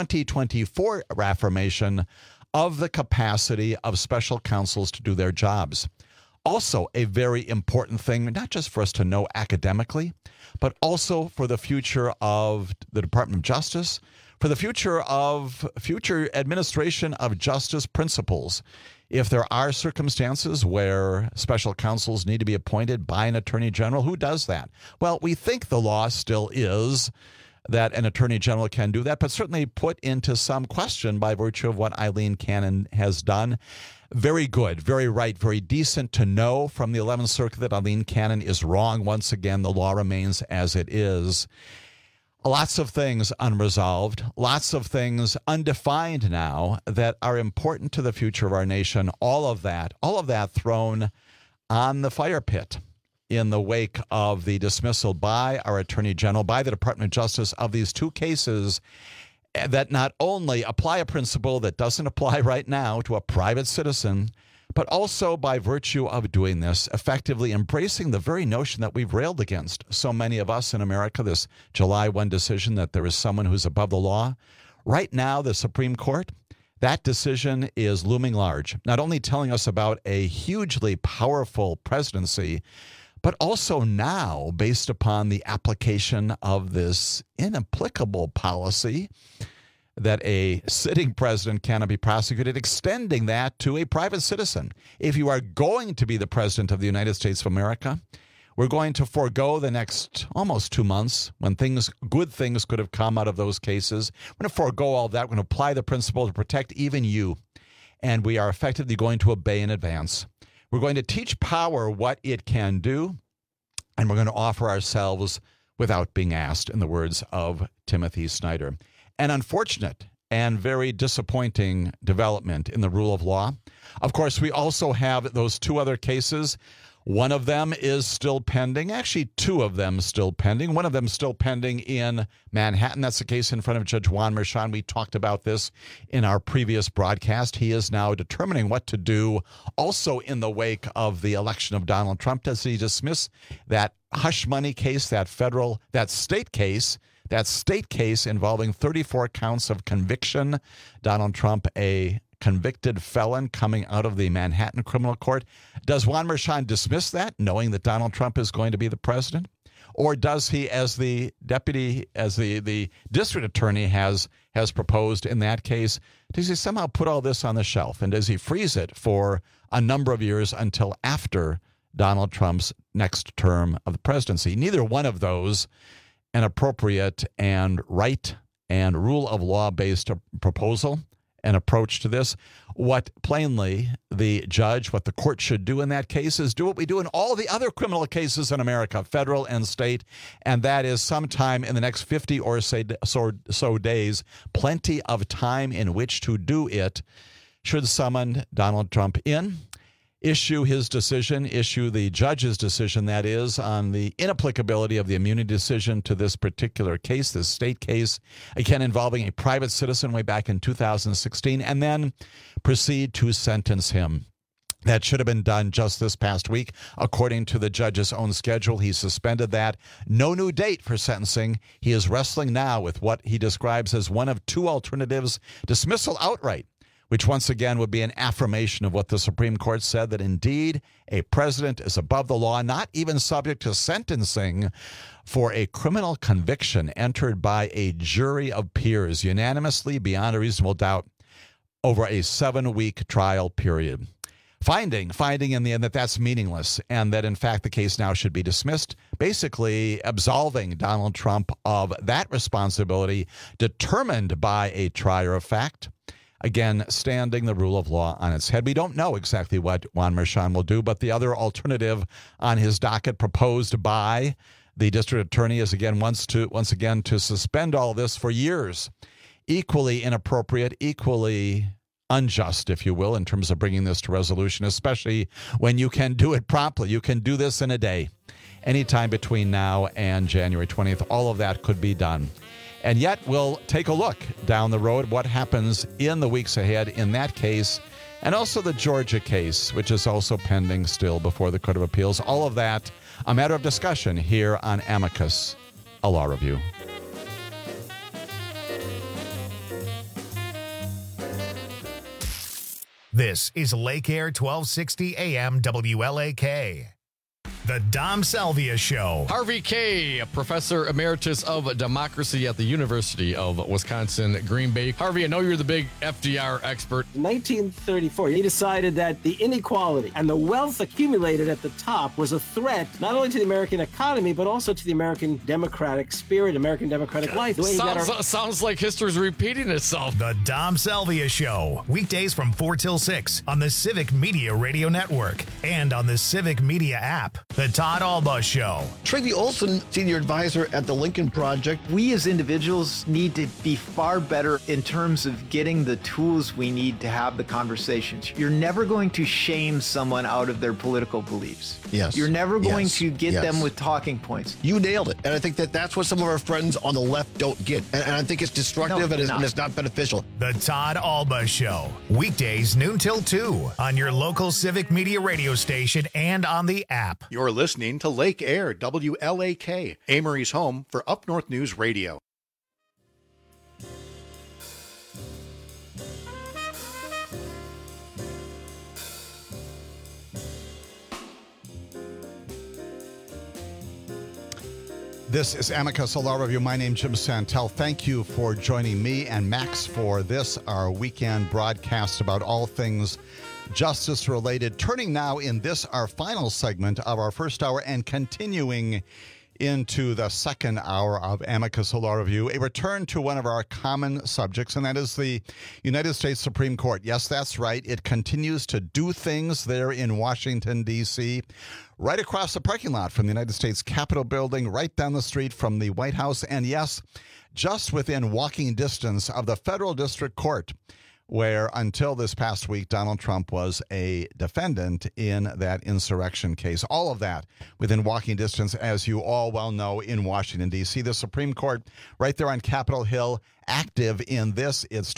2024 reaffirmation of the capacity of special counsels to do their jobs. Also, a very important thing, not just for us to know academically, but also for the future of the Department of Justice, for the future administration of justice principles. If there are circumstances where special counsels need to be appointed by an attorney general, who does that? Well, we think the law still is that an attorney general can do that, but certainly put into some question by virtue of what Eileen Cannon has done. Very good, very right, very decent to know from the 11th Circuit that Eileen Cannon is wrong. Once again, the law remains as it is. Lots of things unresolved, lots of things undefined now that are important to the future of our nation. All of that thrown on the fire pit in the wake of the dismissal by our Attorney General, by the Department of Justice, of these two cases that not only apply a principle that doesn't apply right now to a private citizen, but also by virtue of doing this, effectively embracing the very notion that we've railed against, so many of us in America, this July 1 decision that there is someone who's above the law. Right now, the Supreme Court, that decision is looming large, not only telling us about a hugely powerful presidency, but also now, based upon the application of this inapplicable policy that a sitting president cannot be prosecuted, extending that to a private citizen. If you are going to be the president of the United States of America, we're going to forego the next almost 2 months when good things could have come out of those cases. We're going to forego all that. We're going to apply the principle to protect even you. And we are effectively going to obey in advance. We're going to teach power what it can do, and we're going to offer ourselves without being asked, in the words of Timothy Snyder. An unfortunate and very disappointing development in the rule of law. Of course, we also have those two other cases. One of them is still pending. Actually, two of them still pending. One of them still pending in Manhattan. That's the case in front of Judge Juan Merchan. We talked about this in our previous broadcast. He is now determining what to do also in the wake of the election of Donald Trump. Does he dismiss that hush money case, that state case involving 34 counts of conviction? Donald Trump, a convicted felon coming out of the Manhattan criminal court. Does Juan Merchan dismiss that, knowing that Donald Trump is going to be the president? Or does he, as the district attorney has proposed in that case, does he somehow put all this on the shelf? And does he freeze it for a number of years until after Donald Trump's next term of the presidency? Neither one of those an appropriate and right and rule of law-based proposal, an approach to this. What plainly the court should do in that case is do what we do in all the other criminal cases in America, federal and state, and that is sometime in the next 50 or so days, plenty of time in which to do it, should summon Donald Trump in, issue the judge's decision, that is, on the inapplicability of the immunity decision to this particular case, this state case, again involving a private citizen way back in 2016, and then proceed to sentence him. That should have been done just this past week. According to the judge's own schedule, he suspended that. No new date for sentencing. He is wrestling now with what he describes as one of two alternatives: dismissal outright, which once again would be an affirmation of what the Supreme Court said, that indeed a president is above the law, not even subject to sentencing for a criminal conviction entered by a jury of peers unanimously beyond a reasonable doubt over a 7-week trial period. Finding in the end that that's meaningless and that, in fact, the case now should be dismissed, basically absolving Donald Trump of that responsibility determined by a trier of fact. again, standing the rule of law on its head. We don't know exactly what Juan Merchan will do, but the other alternative on his docket proposed by the district attorney is once again to suspend all this for years. Equally inappropriate, equally unjust, if you will, in terms of bringing this to resolution, especially when you can do it promptly. You can do this in a day. Anytime between now and January 20th, all of that could be done. And yet, we'll take a look down the road what happens in the weeks ahead in that case, and also the Georgia case, which is also pending still before the Court of Appeals. All of that a matter of discussion here on Amicus, a law review. This is Lake Air 1260 AM WLAK. The Dom Salvia Show. Harvey Kaye, Professor Emeritus of Democracy at the University of Wisconsin, Green Bay. Harvey, I know you're the big FDR expert. In 1934, he decided that the inequality and the wealth accumulated at the top was a threat not only to the American economy, but also to the American democratic spirit, American democratic life. Sounds like history's repeating itself. The Dom Salvia Show. Weekdays from 4 till 6 on the Civic Media Radio Network and on the Civic Media app. The Todd Alba Show. Tracy Olson, Senior Advisor at the Lincoln Project. We as individuals need to be far better in terms of getting the tools we need to have the conversations. You're never going to shame someone out of their political beliefs. Yes. You're never going to get them with talking points. You nailed it. And I think that's what some of our friends on the left don't get. And I think it's destructive and it's not beneficial. The Todd Alba Show. Weekdays noon till 2 on your local Civic Media radio station and on the app. You're listening to Lake Air, WLAK, Amory's home for Up North News Radio. This is Amicus, a law review. My name's Jim Santel. Thank you for joining me and Max for this, our weekend broadcast about all things justice related. Turning now in this, our final segment of our first hour and continuing into the second hour of Amicus, a law review, a return to one of our common subjects, and that is the United States Supreme Court. Yes, that's right. It continues to do things there in Washington, D.C., right across the parking lot from the United States Capitol building, right down the street from the White House, and yes, just within walking distance of the Federal District Court, where until this past week, Donald Trump was a defendant in that insurrection case. All of that within walking distance, as you all well know, in Washington, D.C. The Supreme Court right there on Capitol Hill, active in this, its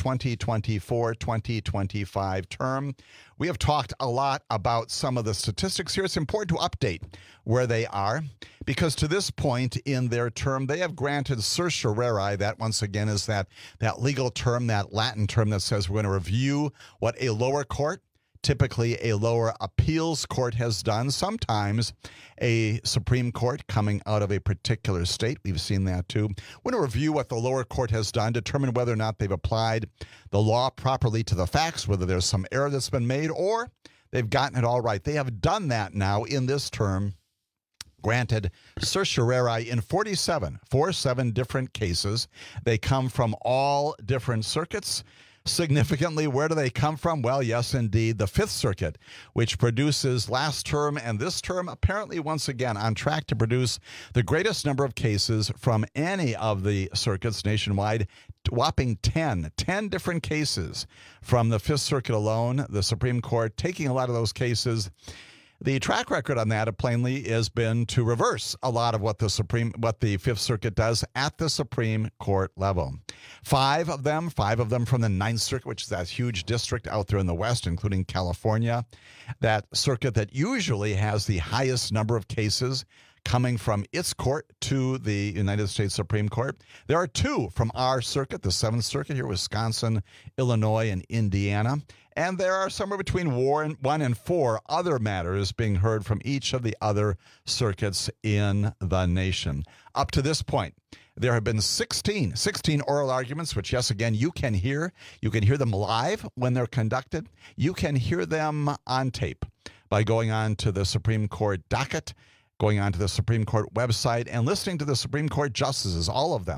2024-2025 term. We have talked a lot about some of the statistics here. It's important to update where they are, because to this point in their term, they have granted certiorari. That, once again, is that legal term, that Latin term that says we're going to review what a lower court, typically a lower appeals court, has done. Sometimes a Supreme Court coming out of a particular state. We've seen that too. We're going to review what the lower court has done, determine whether or not they've applied the law properly to the facts, whether there's some error that's been made, or they've gotten it all right. They have done that now in this term, granted certiorari in 47 different cases. They come from all different circuits. Significantly, where do they come from? Well, yes, indeed, the Fifth Circuit, which produces last term and this term, apparently once again on track to produce the greatest number of cases from any of the circuits nationwide, whopping 10 different cases from the Fifth Circuit alone, the Supreme Court taking a lot of those cases. The track record on that, plainly, has been to reverse a lot of what the Fifth Circuit does at the Supreme Court level. Five of them from the Ninth Circuit, which is that huge district out there in the West, including California, that circuit that usually has the highest number of cases coming from its court to the United States Supreme Court. There are two from our circuit, the Seventh Circuit here, Wisconsin, Illinois, and Indiana. And there are somewhere between 1 and 4 other matters being heard from each of the other circuits in the nation. Up to this point, there have been 16 oral arguments, which, yes, again, you can hear. You can hear them live when they're conducted. You can hear them on tape by going on to the Supreme Court docket, going on to the Supreme Court website, and listening to the Supreme Court justices, all of them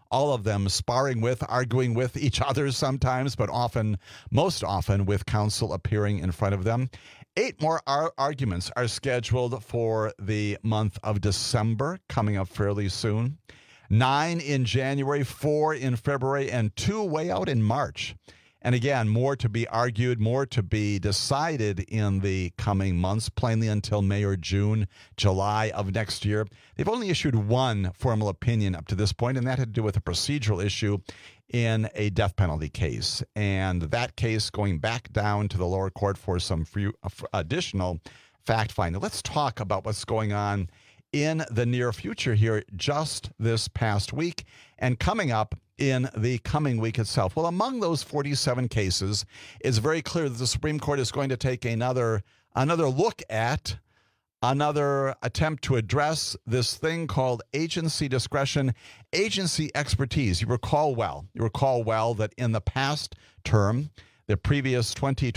all of them sparring with, arguing with each other sometimes, but most often with counsel appearing in front of them. 8 more arguments are scheduled for the month of December, coming up fairly soon. 9 in January, 4 in February, and 2 way out in March. And again, more to be argued, more to be decided in the coming months, plainly until May or June, July of next year. They've only issued one formal opinion up to this point, and that had to do with a procedural issue in a death penalty case. And that case going back down to the lower court for some additional fact-finding. Let's talk about what's going on in the near future here just this past week and coming up in the coming week itself. Well, among those 47 cases, it's very clear that the Supreme Court is going to take another look at, another attempt to address this thing called agency discretion, agency expertise. You recall well that in the past term, the previous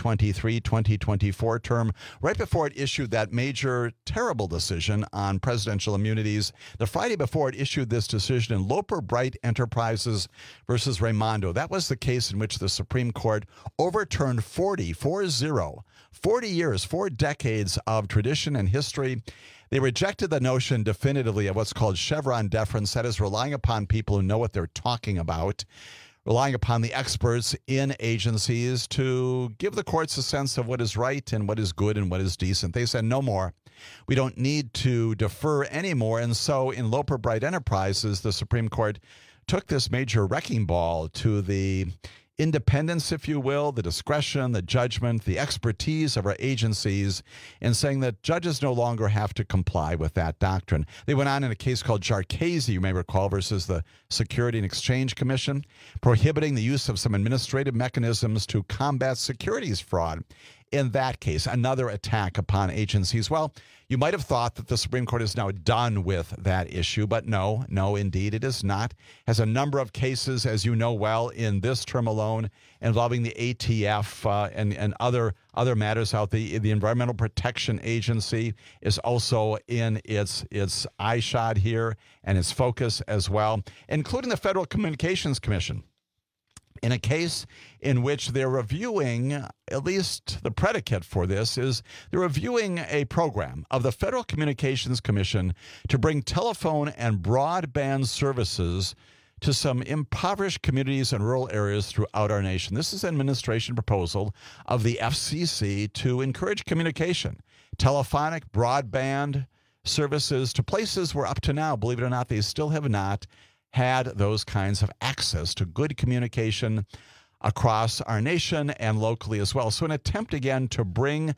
2023-2024 term, right before it issued that major, terrible decision on presidential immunities, the Friday before it issued this decision in Loper Bright Enterprises versus Raimondo. That was the case in which the Supreme Court overturned 40 years, 4 decades of tradition and history. They rejected the notion definitively of what's called Chevron deference, that is relying upon people who know what they're talking about, relying upon the experts in agencies to give the courts a sense of what is right and what is good and what is decent. They said no more. We don't need to defer anymore. And so in Loper Bright Enterprises, the Supreme Court took this major wrecking ball to the independence, if you will, the discretion, the judgment, the expertise of our agencies in saying that judges no longer have to comply with that doctrine. They went on in a case called Jarchese, you may recall, versus the Security and Exchange Commission, prohibiting the use of some administrative mechanisms to combat securities fraud. In that case, another attack upon agencies. Well, you might have thought that the Supreme Court is now done with that issue, but no, indeed, it is not. Has a number of cases, as you know well, in this term alone, involving the ATF and other matters out. The Environmental Protection Agency is also in its eyeshot here and its focus as well, including the Federal Communications Commission, in a case in which they're reviewing, at least the predicate for this is they're reviewing a program of the Federal Communications Commission to bring telephone and broadband services to some impoverished communities and rural areas throughout our nation. This is an administration proposal of the FCC to encourage communication, telephonic, broadband services to places where up to now, believe it or not, they still have not had those kinds of access to good communication across our nation and locally as well. So an attempt again to bring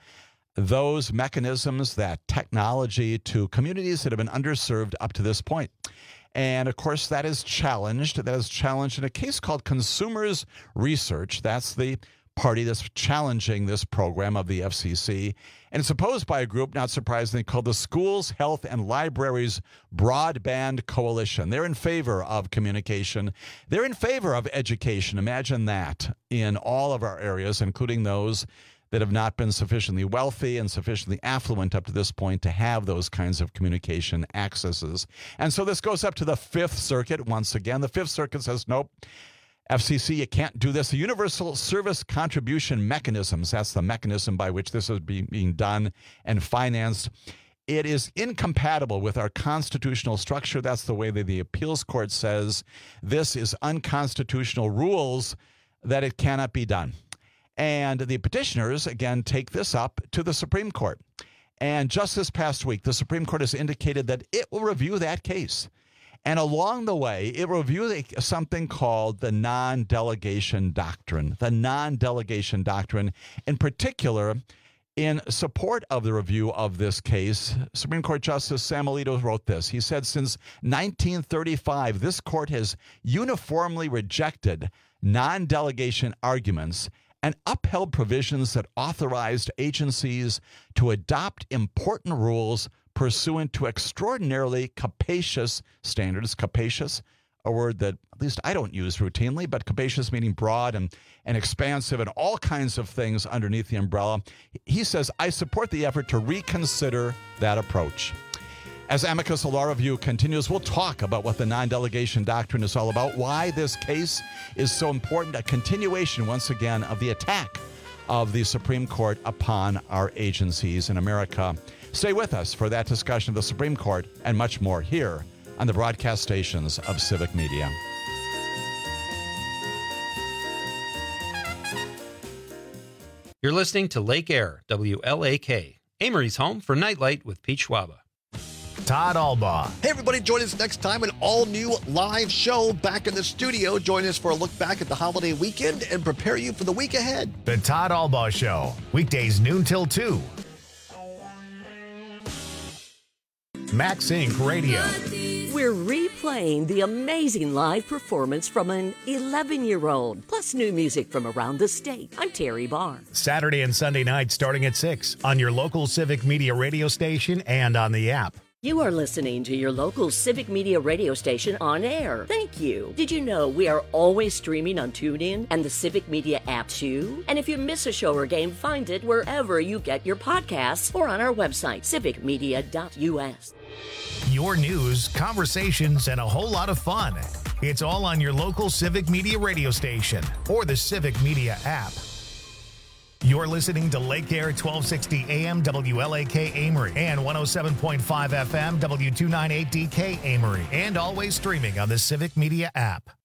those mechanisms, that technology, to communities that have been underserved up to this point. And of course, that is challenged. That is challenged in a case called Consumers Research. That's the party that's challenging this program of the FCC. And it's opposed by a group, not surprisingly, called the Schools, Health, and Libraries Broadband Coalition. They're in favor of communication. They're in favor of education. Imagine that in all of our areas, including those that have not been sufficiently wealthy and sufficiently affluent up to this point to have those kinds of communication accesses. And so this goes up to the Fifth Circuit once again. The Fifth Circuit says, nope, FCC, you can't do this. The Universal Service Contribution Mechanisms, that's the mechanism by which this is being done and financed. It is incompatible with our constitutional structure. That's the way that the appeals court says. This is unconstitutional rules that it cannot be done. And the petitioners, again, take this up to the Supreme Court. And just this past week, the Supreme Court has indicated that it will review that case. And along the way, it reviewed something called the non-delegation doctrine. The non-delegation doctrine, in particular, in support of the review of this case, Supreme Court Justice Sam Alito wrote this. He said, since 1935, this court has uniformly rejected non-delegation arguments and upheld provisions that authorized agencies to adopt important rules pursuant to extraordinarily capacious standards. Capacious, a word that at least I don't use routinely, but capacious meaning broad and expansive and all kinds of things underneath the umbrella. He says, I support the effort to reconsider that approach. As Amicus Law Review continues, we'll talk about what the non-delegation doctrine is all about, why this case is so important, a continuation, once again, of the attack of the Supreme Court upon our agencies in America. Stay with us for that discussion of the Supreme Court and much more here on the broadcast stations of Civic Media. You're listening to Lake Air, WLAK, Amory's home for Nightlight with Pete Schwaba. Todd Albaugh. Hey, everybody, join us next time, an all-new live show back in the studio. Join us for a look back at the holiday weekend and prepare you for the week ahead. The Todd Albaugh Show, weekdays noon till 2. Max Inc. Radio. We're replaying the amazing live performance from an 11-year-old, plus new music from around the state. I'm Terry Barr. Saturday and Sunday nights starting at 6 on your local Civic Media radio station and on the app. You are listening to your local Civic Media radio station on air. Thank you. Did you know we are always streaming on TuneIn and the Civic Media app too? And if you miss a show or game, find it wherever you get your podcasts or on our website, civicmedia.us. Your news, conversations, and a whole lot of fun. It's all on your local Civic Media radio station or the Civic Media app. You're listening to Lake Air 1260 AM WLAK Amory and 107.5 FM W298DK Amory, and always streaming on the Civic Media app.